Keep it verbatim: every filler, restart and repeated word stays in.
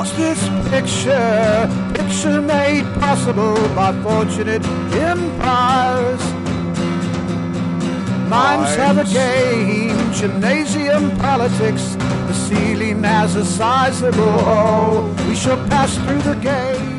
Watch this picture, picture made possible by fortunate empires. Mimes have a game, gymnasium politics. The ceiling has a sizable hole. We shall pass through the gate.